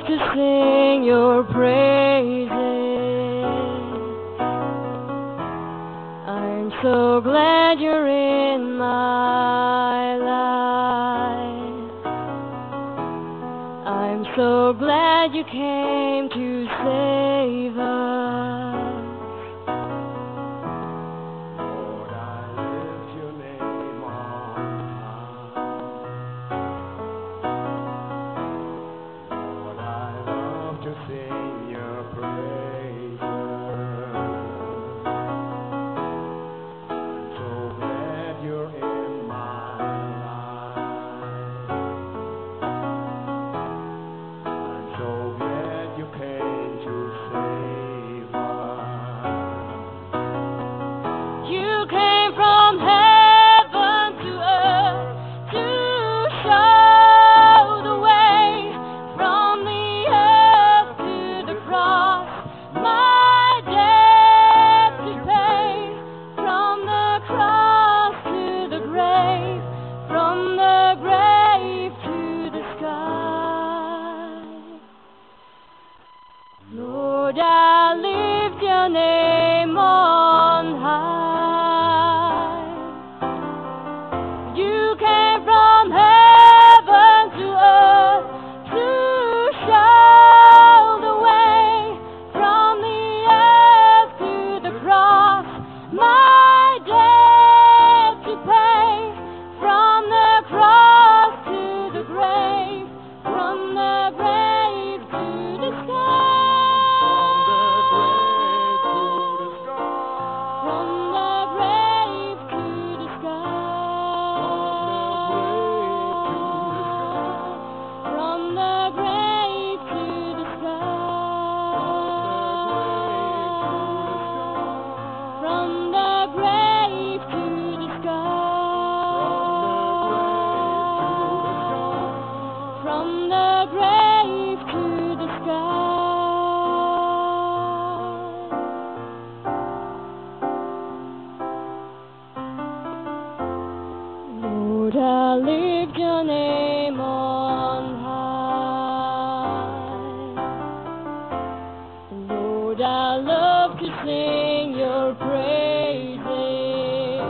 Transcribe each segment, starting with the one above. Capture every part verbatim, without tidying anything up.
to sing your praises. I'm so glad you're in my life. I'm so glad you came to save us. Lord, I lift your name on high. Lord, I love to sing your praises. I'm so glad you're in my life. I'm so glad you came to save us. You came from heaven to earth to show the way, from the earth to the cross, my debt to pay, from the cross to the grave, from the grave to the sky. Lord, I lift your name on high. You came from heaven to earth to show the way, from the earth to the cross, my debt to pay, from the cross to the grave, from the grave to the sky. From the grave to the sky. From the grave to the sky. From the grave to the sky. From the grave to the sky. Lord, I lift your name on high. Lord, I love to sing your praises.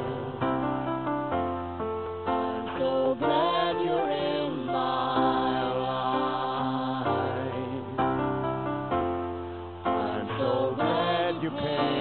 I'm so glad you're in my life. I'm so glad you came